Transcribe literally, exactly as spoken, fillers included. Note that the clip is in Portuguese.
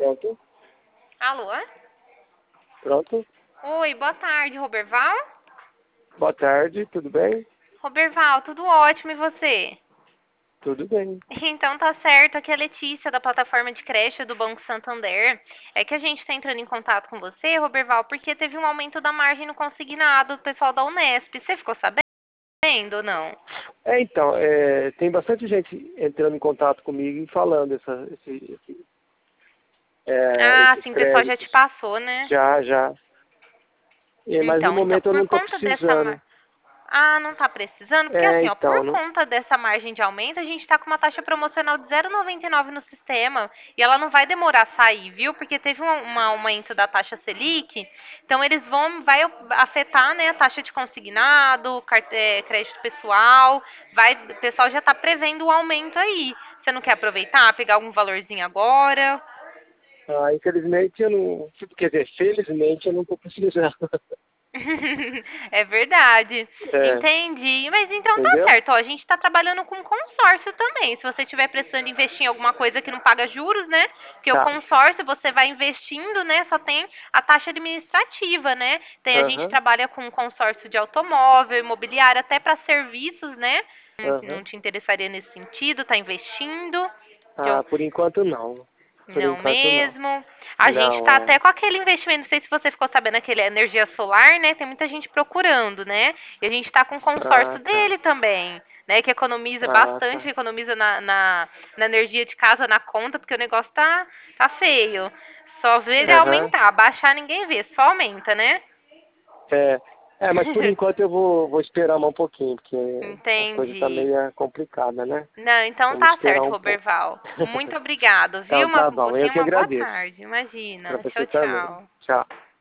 Pronto, Alô? pronto. Oi, boa tarde, Roberval? Boa tarde, tudo bem? Roberval, tudo ótimo e você? Tudo bem. Então tá certo, aqui é a Letícia da plataforma de creche do Banco Santander. É que a gente está entrando em contato com você, Roberval, porque teve um aumento da margem no consignado do pessoal da Unesp. Você ficou sabendo ou não? É, então, é, tem bastante gente entrando em contato comigo e falando essa, esse, esse, é, Ah, esses sim, o pessoal já te créditos. passou, né? Já, já. É, mas no Então, então, momento eu não por estou conta dessa precisando. mar... Ah, não tá precisando? Porque É, assim, ó, por então, não. conta dessa margem de aumento, a gente tá com uma taxa promocional de zero vírgula noventa e nove no sistema. E ela não vai demorar a sair, viu? Porque teve um, um aumento da taxa Selic. Então eles vão, vai afetar, né, a taxa de consignado, carte- é, crédito pessoal. Vai, o pessoal já tá prevendo o aumento aí. Você não quer aproveitar, pegar algum valorzinho agora? Ah, infelizmente eu não. Quer dizer, felizmente eu não estou precisando. É verdade. É, Entendi. Mas então tá entendeu? certo. Ó, a gente está trabalhando com consórcio também. Se você estiver precisando investir em alguma coisa que não paga juros, né? Porque o Tá. consórcio você vai investindo, né? Só tem a taxa administrativa, né? Tem, a gente Aham, trabalha com consórcio de automóvel, imobiliário, até para serviços, né? Não, aham. não te interessaria nesse sentido? Tá investindo? Que Ah, eu, por enquanto não. Por não enquanto não. mesmo. A gente Não, tá é. até com aquele investimento, não sei se você ficou sabendo, aquele energia solar, né? Tem muita gente procurando, né? E a gente tá com o Ah, consórcio tá. dele também, né? Que economiza Ah, bastante, tá. economiza na, na, na energia de casa, na conta, porque o negócio tá, tá feio. Só vê ele Aham. aumentar, baixar ninguém vê, só aumenta, né? É, é, mas por enquanto eu vou, vou esperar mais um pouquinho, porque a coisa tá Entendi. meio complicada, né? Não, então Vamos tá esperar certo, um pouco. Roberval. Muito obrigado, viu? Então Uma, tá bom, eu tenha que uma boa agradeço. tarde. Pra Imagina. você Tchau, também. tchau. Tchau.